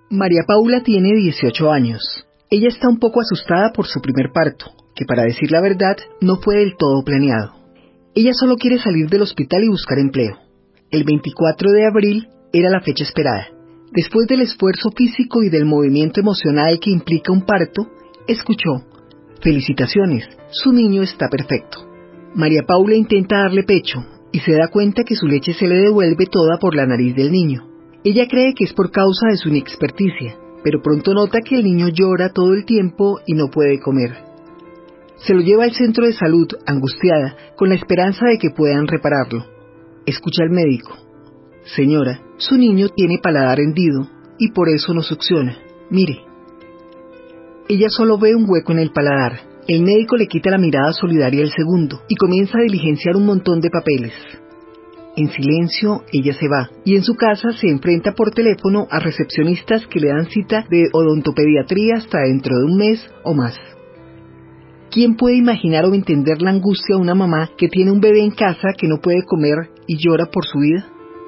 María Paula tiene 18 años. Ella está un poco asustada por su primer parto, que para decir la verdad no fue del todo planeado. Ella solo quiere salir del hospital y buscar empleo. El 24 de abril era la fecha esperada. Después del esfuerzo físico y del movimiento emocional que implica un parto, escuchó: «Felicitaciones, su niño está perfecto». María Paula intenta darle pecho y se da cuenta que su leche se le devuelve toda por la nariz del niño. Ella cree que es por causa de su inexperticia, pero pronto nota que el niño llora todo el tiempo y no puede comer. Se lo lleva al centro de salud, angustiada, con la esperanza de que puedan repararlo. Escucha al médico: «Señora, su niño tiene paladar hendido y por eso no succiona. Mire». Ella solo ve un hueco en el paladar. El médico le quita la mirada solidaria al segundo y comienza a diligenciar un montón de papeles. En silencio, ella se va, y en su casa se enfrenta por teléfono a recepcionistas que le dan cita de odontopediatría hasta dentro de un mes o más. ¿Quién puede imaginar o entender la angustia de una mamá que tiene un bebé en casa que no puede comer y llora por su vida?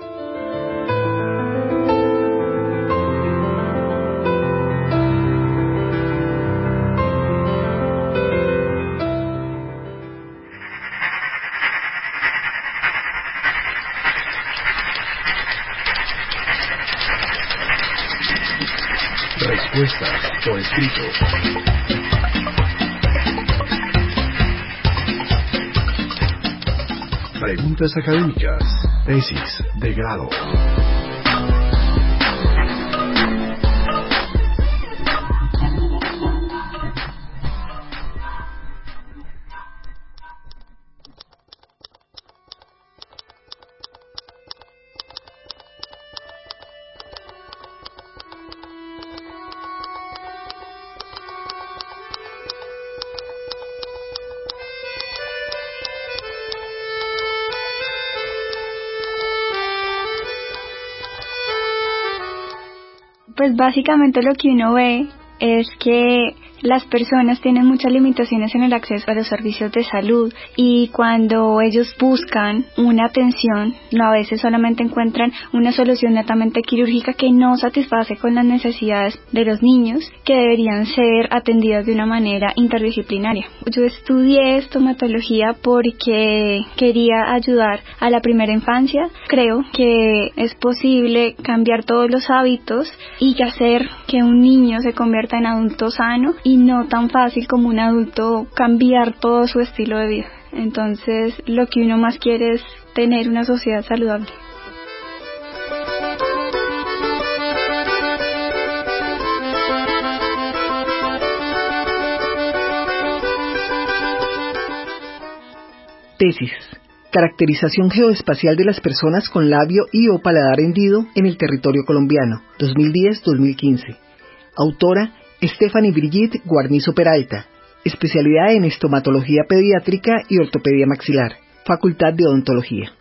Respuestas por escrito. Preguntas académicas. Tesis de grado. Pues básicamente lo que uno ve es que las personas tienen muchas limitaciones en el acceso a los servicios de salud y cuando ellos buscan una atención, a veces solamente encuentran una solución netamente quirúrgica que no satisface con las necesidades de los niños que deberían ser atendidas de una manera interdisciplinaria. Yo estudié estomatología porque quería ayudar a la primera infancia. Creo que es posible cambiar todos los hábitos y hacer que un niño se convierta en adulto sano y no tan fácil como un adulto cambiar todo su estilo de vida. Entonces, lo que uno más quiere es tener una sociedad saludable. Tesis: Caracterización geoespacial de las personas con labio y o paladar hendido en el territorio colombiano, 2010-2015. Autora: Stephanie Brigitte Guarnizo Peralta. Especialidad en estomatología pediátrica y ortopedia maxilar. Facultad de Odontología.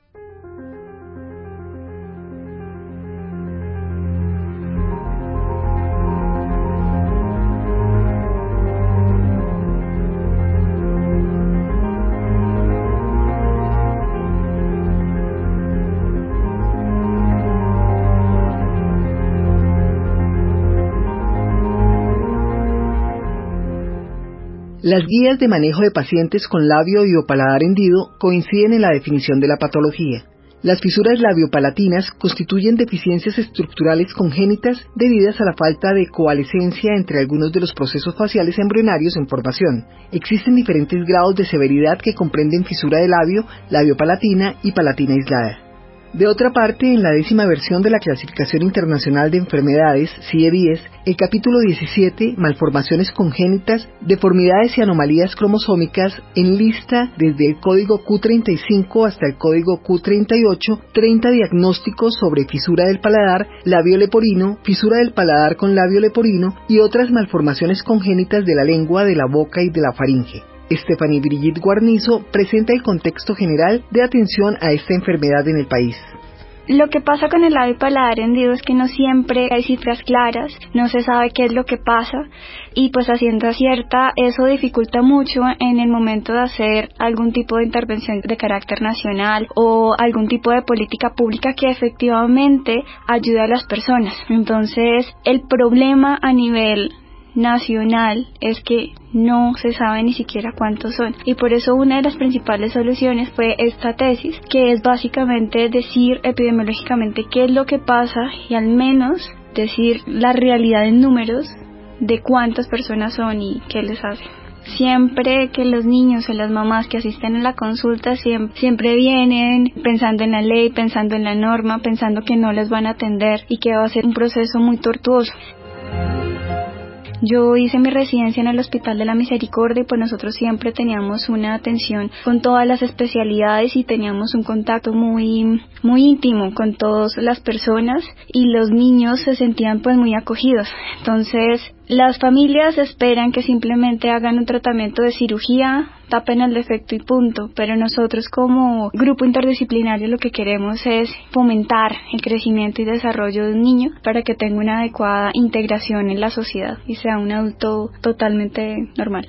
Las guías de manejo de pacientes con labio y o paladar hendido coinciden en la definición de la patología. Las fisuras labiopalatinas constituyen deficiencias estructurales congénitas debidas a la falta de coalescencia entre algunos de los procesos faciales embrionarios en formación. Existen diferentes grados de severidad que comprenden fisura de labio, labiopalatina y palatina aislada. De otra parte, en la 10ª versión de la Clasificación Internacional de Enfermedades, CIE-10, el capítulo 17, Malformaciones congénitas, deformidades y anomalías cromosómicas, enlista desde el código Q35 hasta el código Q38, 30 diagnósticos sobre fisura del paladar, labio leporino, fisura del paladar con labio leporino y otras malformaciones congénitas de la lengua, de la boca y de la faringe. Stephanie Brigitte Guarnizo presenta el contexto general de atención a esta enfermedad en el país. Lo que pasa con el labio y paladar hendido es que no siempre hay cifras claras, no se sabe qué es lo que pasa y pues a ciencia cierta eso dificulta mucho en el momento de hacer algún tipo de intervención de carácter nacional o algún tipo de política pública que efectivamente ayude a las personas. Entonces el problema a nivel nacional es que no se sabe ni siquiera cuántos son y por eso una de las principales soluciones fue esta tesis, que es básicamente decir epidemiológicamente qué es lo que pasa y al menos decir la realidad en números de cuántas personas son y qué les hace. Siempre que los niños o las mamás que asisten a la consulta siempre vienen pensando en la ley, pensando en la norma, pensando que no les van a atender y que va a ser un proceso muy tortuoso. Yo hice mi residencia en el Hospital de la Misericordia y pues nosotros siempre teníamos una atención con todas las especialidades y teníamos un contacto muy íntimo con todas las personas y los niños se sentían pues muy acogidos. Entonces las familias esperan que simplemente hagan un tratamiento de cirugía, tapen el defecto y punto, pero nosotros como grupo interdisciplinario lo que queremos es fomentar el crecimiento y desarrollo de un niño para que tenga una adecuada integración en la sociedad y sea un adulto totalmente normal.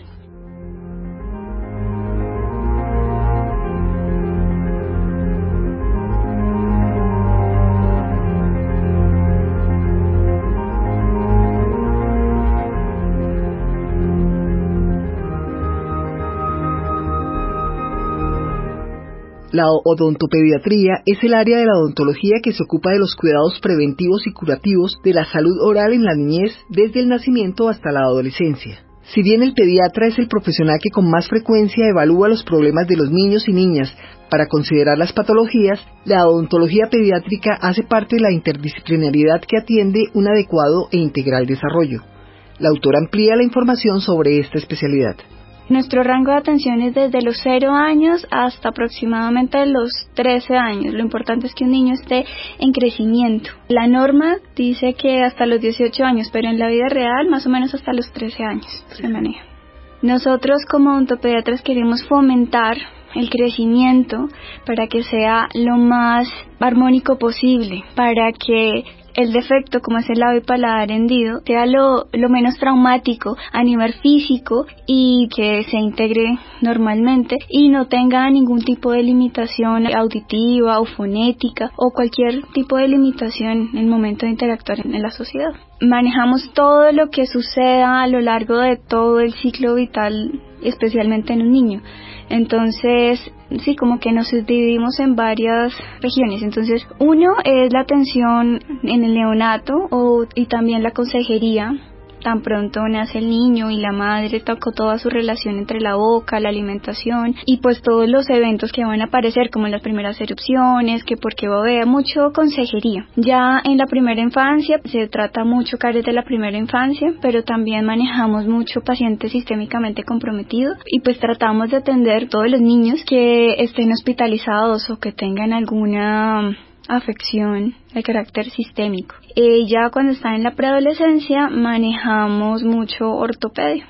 La odontopediatría es el área de la odontología que se ocupa de los cuidados preventivos y curativos de la salud oral en la niñez desde el nacimiento hasta la adolescencia. Si bien el pediatra es el profesional que con más frecuencia evalúa los problemas de los niños y niñas para considerar las patologías, la odontología pediátrica hace parte de la interdisciplinariedad que atiende un adecuado e integral desarrollo. La autora amplía la información sobre esta especialidad. Nuestro rango de atención es desde los 0 años hasta aproximadamente los 13 años. Lo importante es que un niño esté en crecimiento. La norma dice que hasta los 18 años, pero en la vida real más o menos hasta los 13 años se maneja. Nosotros como odontopediatras queremos fomentar el crecimiento para que sea lo más armónico posible, para que el defecto, como es el labio y paladar hendido, sea lo menos traumático a nivel físico y que se integre normalmente y no tenga ningún tipo de limitación auditiva o fonética o cualquier tipo de limitación en el momento de interactuar en la sociedad. Manejamos todo lo que suceda a lo largo de todo el ciclo vital, especialmente en un niño. Entonces, sí, como que nos dividimos en varias regiones. Entonces, uno es la atención en el neonato y también la consejería. Tan pronto nace el niño y la madre tocó toda su relación entre la boca, la alimentación y pues todos los eventos que van a aparecer como las primeras erupciones, que porque babea, mucho consejería. Ya en la primera infancia se trata mucho caries de la primera infancia, pero también manejamos mucho pacientes sistémicamente comprometidos y pues tratamos de atender todos los niños que estén hospitalizados o que tengan alguna afección de carácter sistémico. Ya cuando están en la preadolescencia manejamos mucho ortopedia.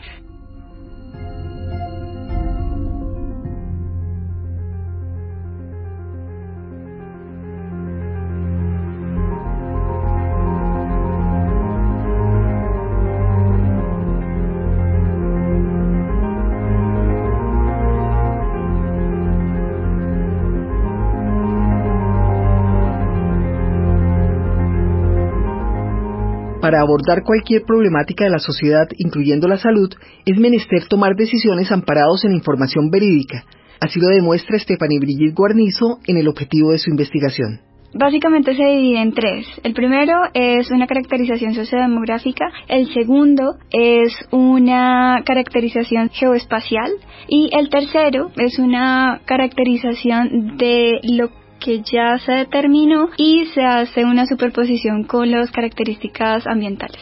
Para abordar cualquier problemática de la sociedad, incluyendo la salud, es menester tomar decisiones amparados en información verídica. Así lo demuestra Stephanie Brigitte Guarnizo en el objetivo de su investigación. Básicamente se divide en 3. El primero es una caracterización sociodemográfica, el segundo es una caracterización geoespacial y el tercero es una caracterización de lo que ya se determinó y se hace una superposición con las características ambientales.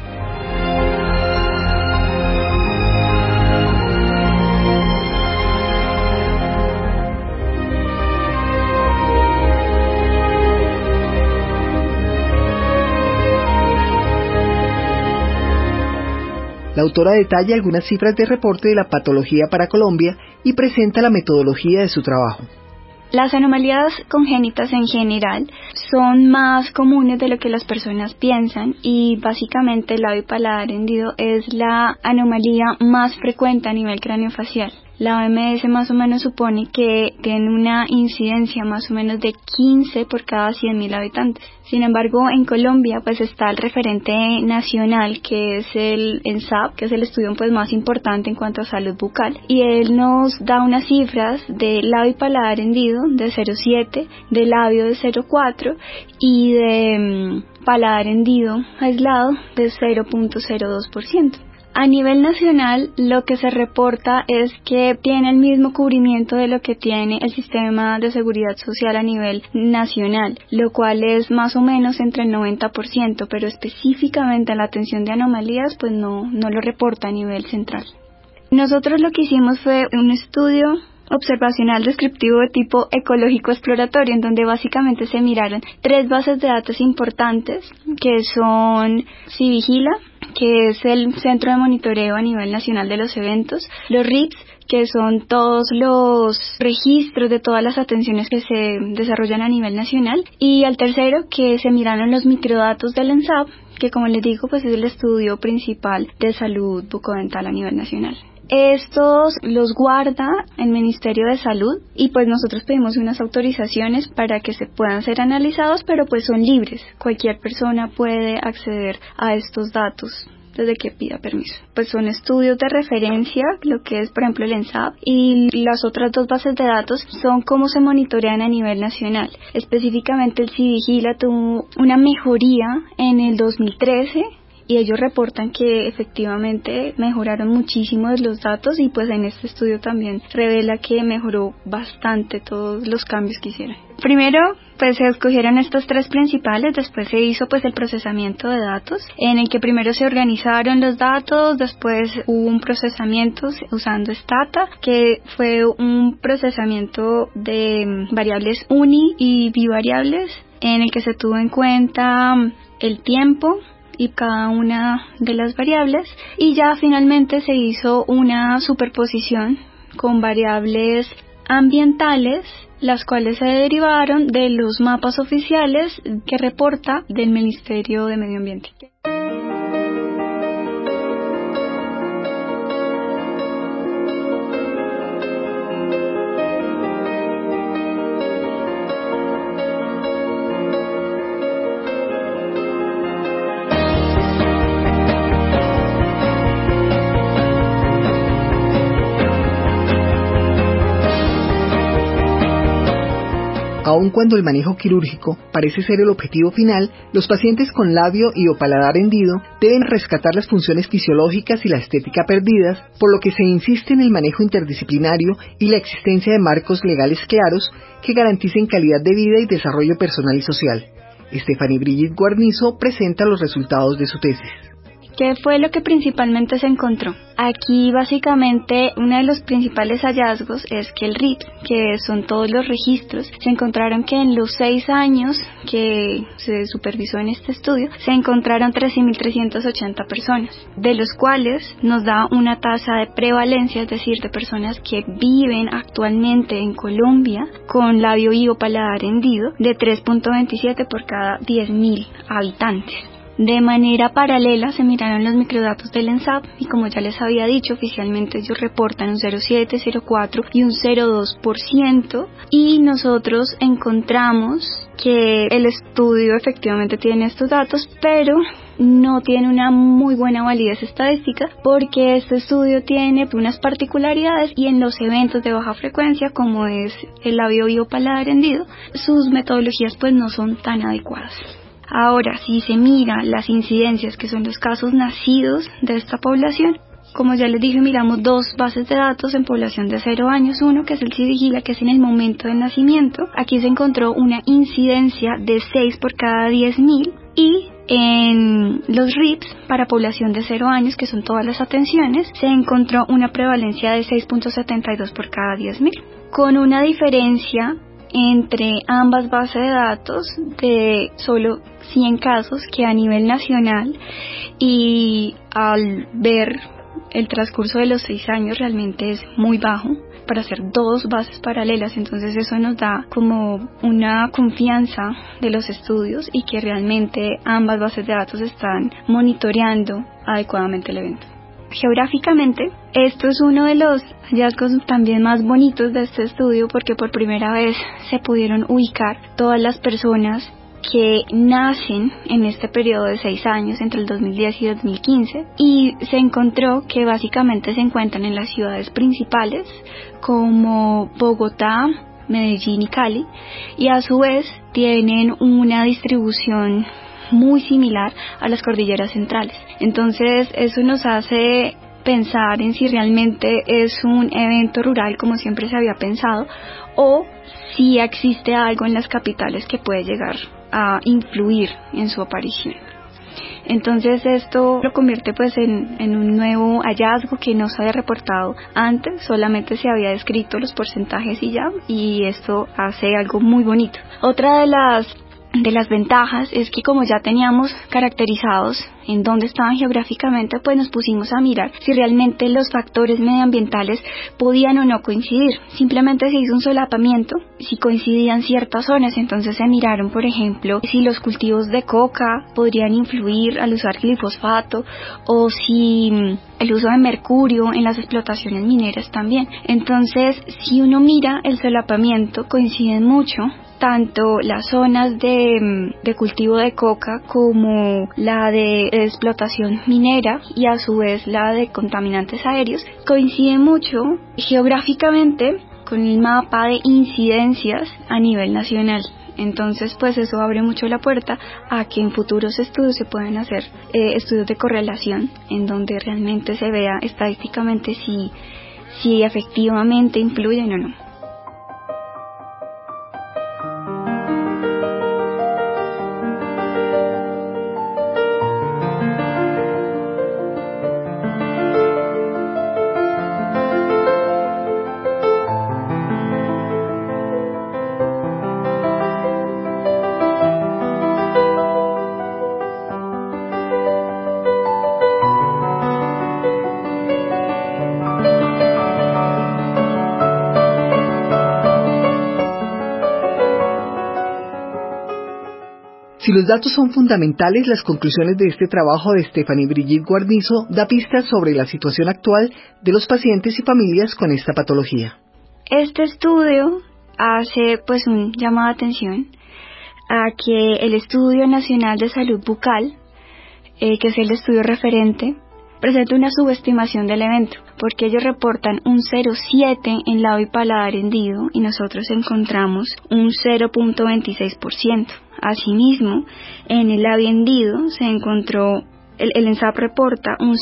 La autora detalla algunas cifras de reporte de la patología para Colombia y presenta la metodología de su trabajo. Las anomalías congénitas en general son más comunes de lo que las personas piensan y básicamente el labio y paladar hendido es la anomalía más frecuente a nivel craneofacial. La OMS más o menos supone que tiene una incidencia más o menos de 15 por cada 100.000 habitantes. Sin embargo, en Colombia pues está el referente nacional que es el ENSAB, que es el estudio pues más importante en cuanto a salud bucal, y él nos da unas cifras de labio y paladar hendido de 0,7, de labio de 0,4 y de paladar hendido aislado de 0,02%. A nivel nacional, lo que se reporta es que tiene el mismo cubrimiento de lo que tiene el sistema de seguridad social a nivel nacional, lo cual es más o menos entre el 90%, pero específicamente la atención de anomalías pues no lo reporta a nivel central. Nosotros lo que hicimos fue un estudio observacional descriptivo de tipo ecológico exploratorio, en donde básicamente se miraron 3 bases de datos importantes, que son Civigila, que es el centro de monitoreo a nivel nacional de los eventos, los RIPS, que son todos los registros de todas las atenciones que se desarrollan a nivel nacional, y al tercero que se miraron los microdatos del ENSAB, que como les digo pues es el estudio principal de salud bucodental a nivel nacional. Estos los guarda el Ministerio de Salud y pues nosotros pedimos unas autorizaciones para que se puedan ser analizados, pero pues son libres. Cualquier persona puede acceder a estos datos desde que pida permiso. Pues son estudios de referencia, lo que es por ejemplo el ENSAB, y las otras 2 bases de datos son cómo se monitorean a nivel nacional. Específicamente el Civigila tuvo una mejoría en el 2013, y ellos reportan que efectivamente mejoraron muchísimo los datos y pues en este estudio también revela que mejoró bastante todos los cambios que hicieron. Primero pues se escogieron estos 3 principales, después se hizo pues el procesamiento de datos, en el que primero se organizaron los datos, después hubo un procesamiento usando Stata, que fue un procesamiento de variables uni y bivariables, en el que se tuvo en cuenta el tiempo y cada una de las variables, y ya finalmente se hizo una superposición con variables ambientales, las cuales se derivaron de los mapas oficiales que reporta del Ministerio de Medio Ambiente. Aun cuando el manejo quirúrgico parece ser el objetivo final, los pacientes con labio y o paladar hendido deben rescatar las funciones fisiológicas y la estética perdidas, por lo que se insiste en el manejo interdisciplinario y la existencia de marcos legales claros que garanticen calidad de vida y desarrollo personal y social. Stephanie Brigitte Guarnizo presenta los resultados de su tesis. ¿Qué fue lo que principalmente se encontró? Aquí básicamente uno de los principales hallazgos es que el RIPS, que son todos los registros, se encontraron que en los 6 años que se supervisó en este estudio, se encontraron 13.380 personas, de los cuales nos da una tasa de prevalencia, es decir, de personas que viven actualmente en Colombia con labio y o paladar hendido, de 3.27 por cada 10.000 habitantes. De manera paralela se miraron los microdatos del ENSAB y como ya les había dicho, oficialmente ellos reportan un 0,7, 0,4 y un 0,2%, y nosotros encontramos que el estudio efectivamente tiene estos datos, pero no tiene una muy buena validez estadística porque este estudio tiene unas particularidades y en los eventos de baja frecuencia como es el labio y o paladar hendido, sus metodologías pues no son tan adecuadas. Ahora, si se mira las incidencias, que son los casos nacidos de esta población, como ya les dije, miramos 2 bases de datos en población de 0 años, uno que es el Civigila, que es en el momento del nacimiento. Aquí se encontró una incidencia de 6 por cada 10.000, y en los RIPS, para población de 0 años, que son todas las atenciones, se encontró una prevalencia de 6.72 por cada 10.000, con una diferencia entre ambas bases de datos de solo 100 casos, que a nivel nacional, y al ver el transcurso de los 6 años realmente es muy bajo para hacer 2 bases paralelas, entonces eso nos da como una confianza de los estudios y que realmente ambas bases de datos están monitoreando adecuadamente el evento. Geográficamente, esto es uno de los hallazgos también más bonitos de este estudio porque por primera vez se pudieron ubicar todas las personas que nacen en este periodo de 6 años, entre el 2010 y 2015, y se encontró que básicamente se encuentran en las ciudades principales como Bogotá, Medellín y Cali, y a su vez tienen una distribución muy similar a las cordilleras centrales. Entonces eso nos hace pensar en si realmente es un evento rural como siempre se había pensado o si existe algo en las capitales que puede llegar a influir en su aparición. Entonces esto lo convierte pues en un nuevo hallazgo que no se había reportado antes, solamente se había descrito los porcentajes y ya, y esto hace algo muy bonito. Otra de las ventajas es que como ya teníamos caracterizados en dónde estaban geográficamente, pues nos pusimos a mirar si realmente los factores medioambientales podían o no coincidir. Simplemente se hizo un solapamiento, si coincidían ciertas zonas, entonces se miraron, por ejemplo, si los cultivos de coca podrían influir al usar glifosfato o si el uso de mercurio en las explotaciones mineras también. Entonces, si uno mira el solapamiento, coinciden mucho tanto las zonas de cultivo de coca como la de explotación minera y a su vez la de contaminantes aéreos, coinciden mucho geográficamente con el mapa de incidencias a nivel nacional. Entonces, pues eso abre mucho la puerta a que en futuros estudios se puedan hacer estudios de correlación en donde realmente se vea estadísticamente si efectivamente influyen o no. Si los datos son fundamentales, las conclusiones de este trabajo de Stephanie Brigitte Guarnizo da pistas sobre la situación actual de los pacientes y familias con esta patología. Este estudio hace pues un llamado de atención a que el Estudio Nacional de Salud Bucal, que es el estudio referente, presenta una subestimación del evento, porque ellos reportan un 0,7 en labio y paladar hendido y nosotros encontramos un 0,26%. Asimismo, en el labio hendido se encontró, el ENSAP reporta un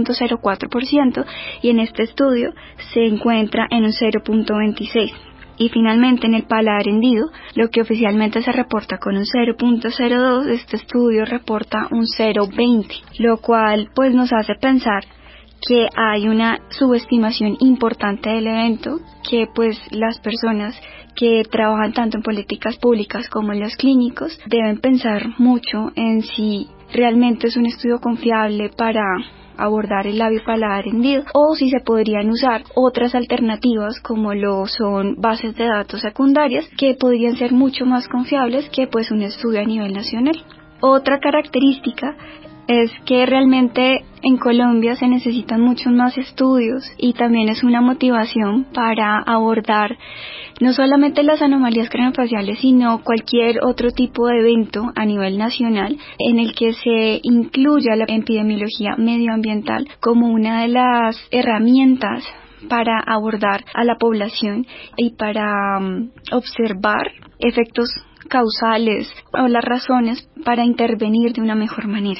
0,04% y en este estudio se encuentra en un 0,26%. Y finalmente en el paladar hendido, lo que oficialmente se reporta con un 0,02, este estudio reporta un 0,20, lo cual pues nos hace pensar que hay una subestimación importante del evento, que pues las personas que trabajan tanto en políticas públicas como en los clínicos deben pensar mucho en si realmente es un estudio confiable para abordar el labio paladar hendido o si se podrían usar otras alternativas como lo son bases de datos secundarias que podrían ser mucho más confiables que pues un estudio a nivel nacional. Otra característica es que realmente en Colombia se necesitan muchos más estudios y también es una motivación para abordar no solamente las anomalías craneofaciales, sino cualquier otro tipo de evento a nivel nacional en el que se incluya la epidemiología medioambiental como una de las herramientas para abordar a la población y para observar efectos causales o las razones para intervenir de una mejor manera.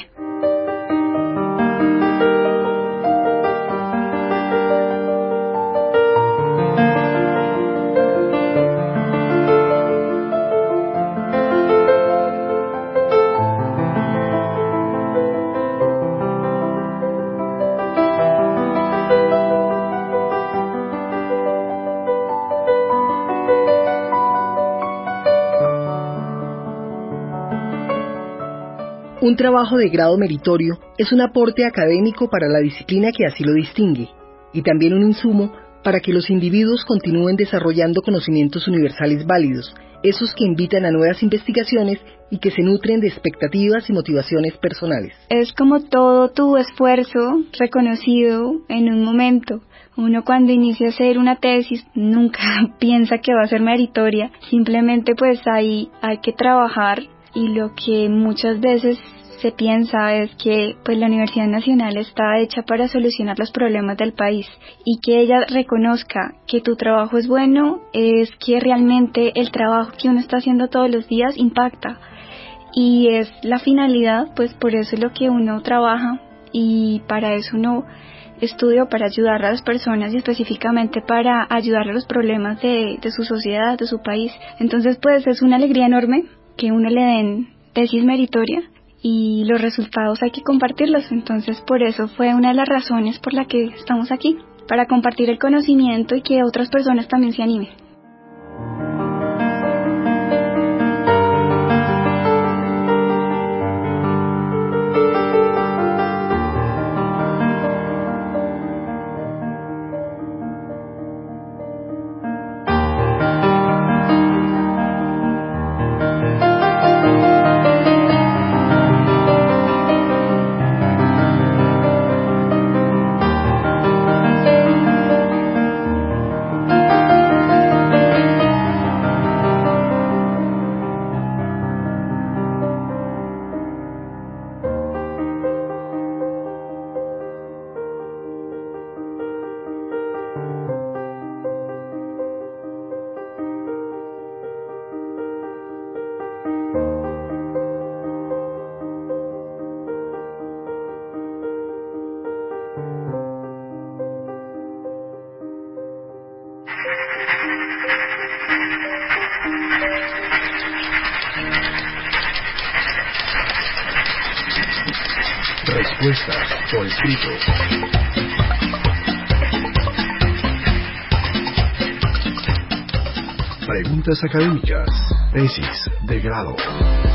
Un trabajo de grado meritorio es un aporte académico para la disciplina que así lo distingue, y también un insumo para que los individuos continúen desarrollando conocimientos universales válidos, esos que invitan a nuevas investigaciones y que se nutren de expectativas y motivaciones personales. Es como todo tu esfuerzo reconocido en un momento. Uno cuando inicia a hacer una tesis nunca piensa que va a ser meritoria, simplemente pues hay que trabajar, y lo que muchas veces se piensa es que pues la Universidad Nacional está hecha para solucionar los problemas del país, y que ella reconozca que tu trabajo es bueno es que realmente el trabajo que uno está haciendo todos los días impacta, y es la finalidad, pues por eso es lo que uno trabaja, y para eso uno estudia, para ayudar a las personas y específicamente para ayudar a los problemas de su sociedad, de su país. Entonces pues es una alegría enorme que uno le den tesis meritoria, y los resultados hay que compartirlos. Entonces por eso fue una de las razones por la que estamos aquí, para compartir el conocimiento y que otras personas también se animen. Respuestas por escrito. Preguntas académicas. Tesis de grado.